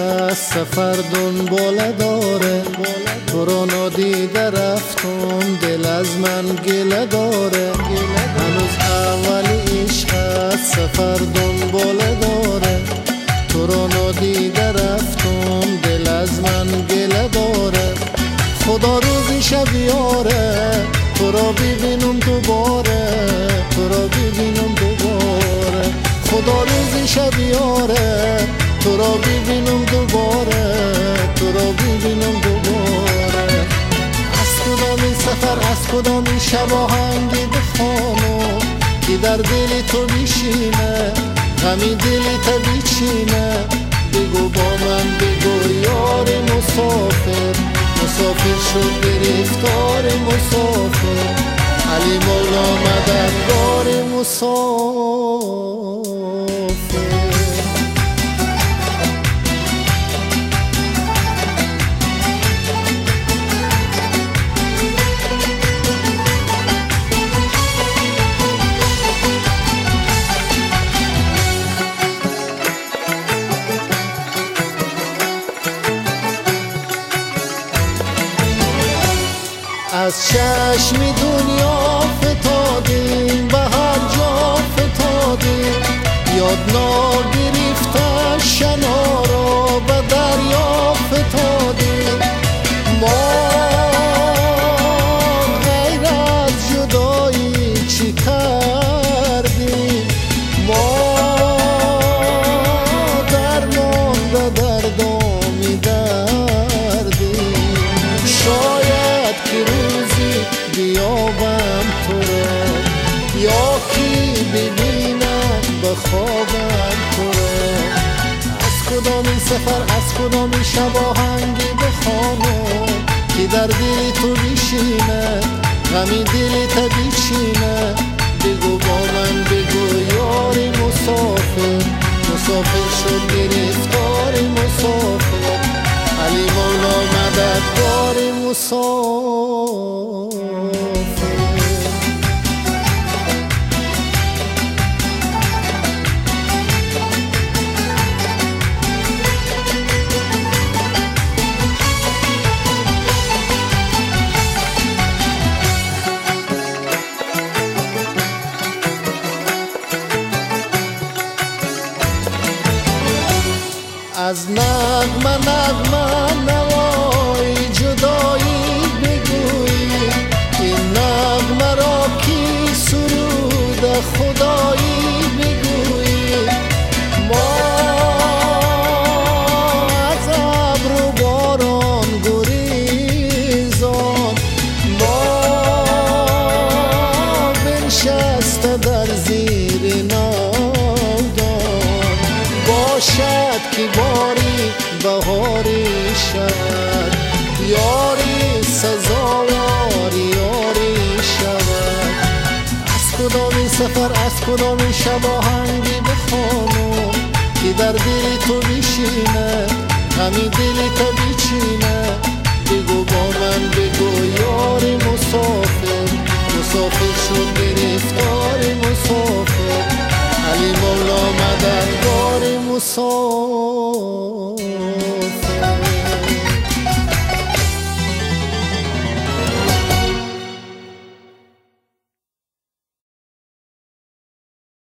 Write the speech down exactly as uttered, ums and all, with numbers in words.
هست سفر دنباله داره، تو رو نادیده رفتم دل از من گله داره. هنوز اولی عشق هست سفر دنباله داره، تو رو نادیده رفتم دل از من گله داره. خدا روزی شب یاره تو را ببینم دوباره، تو را ببینم دوباره. خدا روزی شب یاره تو را ببینم دوباره، تو را ببینم دوباره. از کدام این سفر از کدام این شب آهنگی بخوانم که در دل تو بشینه، غمی دل تو بچینه. بگو با من بگو یار مسافر، مسافر شد گرفتار مسافر. علی مولا مددگار مسافر. از چشم دنیا فتادیم به هر جا فتادیم، یاد ناگرفته شنا را به دریا فتادیم. ما غیر از جدایی چی کردیم، ما درمانده دردامی دردیم. شاید که روزی بیابم تو را، یا کی ببینم به خوابم تو را. از کدام این سفر از کدام این شب آهنگی بخوانم که در دل تو بشینه، غمی دل تو بچینه. بگو با من بگو یار مسافر، مسافر شد گرفتار مسافر. علی مولا مددگار مسافر. از نغمه نغمه نوای جدایی بگویی، این نغمه را کی سرود خدایی بگویی. ما از ابر و باران گریزان، ما بنشسته در زیر ناودان. باشد که باری بهاری شود، یاری سزاوار یاری شود. از کدام این سفر از کدام این شب آهنگی بخوانم که در دل تو بشینه، غمی دل تو بچینه. بگو با من بگو یار مسافر، مسافر شد گرفتار مسافر. علی مولا مددگار مسافر.